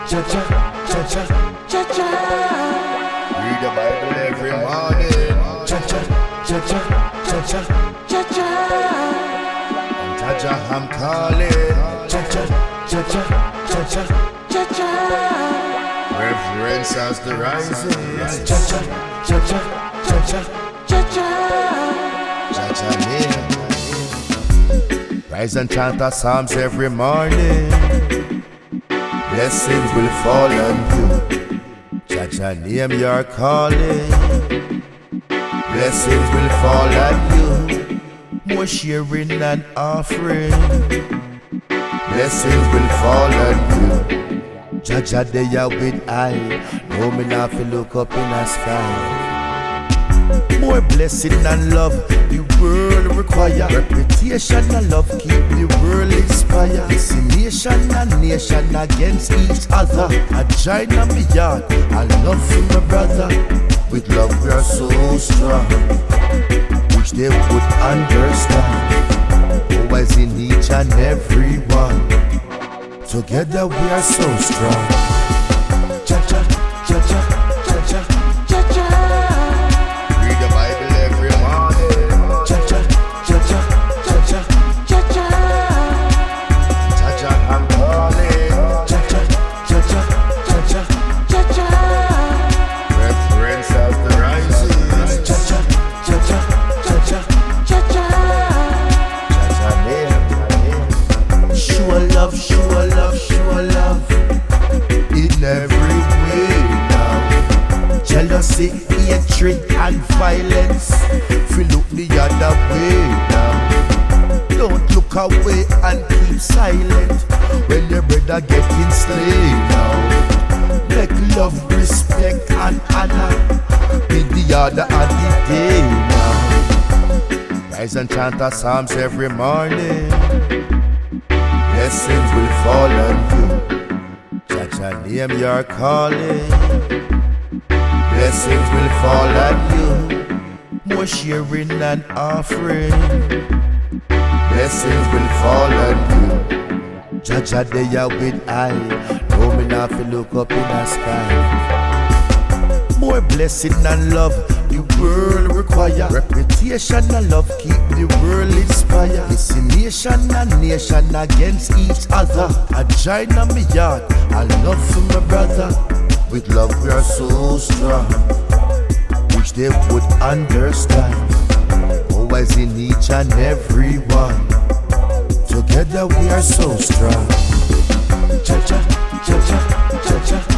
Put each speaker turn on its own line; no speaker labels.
cha cha cha cha cha.
Read the Bible every morning.
Cha cha cha cha cha cha cha cha.
Jaja, I'm calling.
Cha cha cha cha cha cha cha cha.
Reverence as the rising.
Cha cha cha cha cha cha cha cha.
Jaja name. Rise and chant the Psalms every morning. Blessings will fall on you. Jaja name you're calling. Blessings will fall on you. More sharing and offering. Blessings will fall on you. Jaja they are with I. No me not fi look up in the sky. More blessing and love the world require. Reputation and love keep the world inspired. This nation and nation against each other. I join on me yard. I love for my brother. With love we are so strong, which they would understand. Always in each and every one. Together we are so strong.
Cha cha cha cha cha cha cha cha.
Read the Bible every morning.
Cha cha cha cha cha cha cha cha.
Jaja, I'm calling.
Cha cha cha cha cha cha cha cha.
Reverence as the rising.
Cha cha cha cha cha cha cha cha.
Jaja name.
Show love, show love, show love.
In every way now.
Jealousy, hatred, and violence.
If you look the other way now.
Don't look away and keep silent
When your brother getting slayed now.
Make love, respect, and honor
Be the order of the day now. Rise and chant the Psalms every morning. Blessings will fall on you. Jaja name you're calling. Blessings will fall on you.
more sharing and offering.
Blessings will fall on you. Jaja they are with I. No me not fi look up in the sky.
More blessing and love the world require.
Reputation and love keep the world inspired.
This nation and nation against each other.
I join on me yard. I love for my brother. With love we are so strong, which they would understand. Always in each and every one. Together we are so strong.
Cha cha cha cha cha cha.